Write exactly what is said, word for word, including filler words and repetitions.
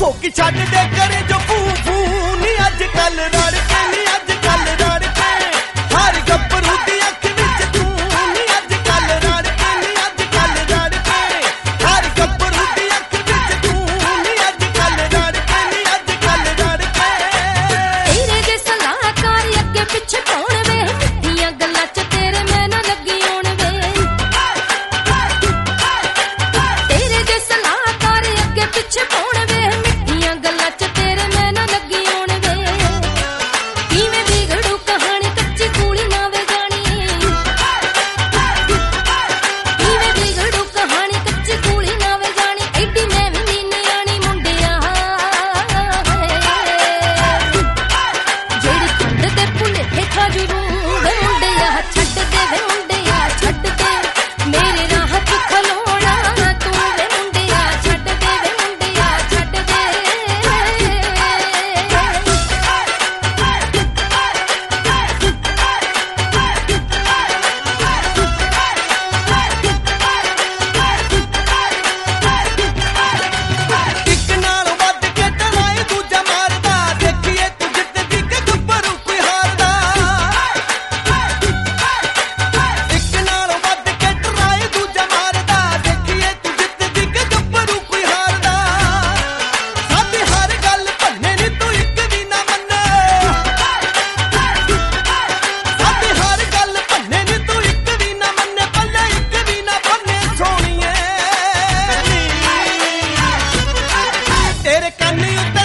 भोग छड्ड दे करे जो फू फू नी अज कल रड़के नी अज कल रड़के हर गब्बरू दी अख विच तू नी अज कल रड़के नी अज कल रड़के हर गब्बरू दी अख विच तू नी अज कल रड़के नी अज कल रड़के तेरे दे सलाहकार अगे पिछे कौन वे मिठियां गल्लां च तेरे मैं ना लगी होण वे तेरे दे सलाहकार अगे पिछे कौन वे मिठियां गल्लां च तेरे मैं ना लगी होण वे किवें बिगड़ू कहानी कच्ची कूली ना वे जानी किवें बिगड़ू कहानी कच्ची कूली ना वे जानी एडी मैं भी नी नियाणी मुंडिया जेड़ी खंड दे भुलेखे खा जरूर वे मुंडिया छड्ड दे वे मुंडिया छड्ड दे मेरे राह च खलोना तू वे मुंडिया छड्ड दे वे मुंडिया छड्ड दे इक नाल वध के डराए दूजा मारदा देखिए तू जितदी के गब्बरू कोई हारदा इक नाल वध के डराए दूजा मारदा देखिए तू जितदी के गब्बरू कोई हारदा साडी हर गल भन्ने नी तू इक भी ना मन्ने साडी हर गल भन्ने नी तू इक भी ना मन्ने पल्ले इक भी ना भन्ने सोहणीए तेरे कन्नी उत्ते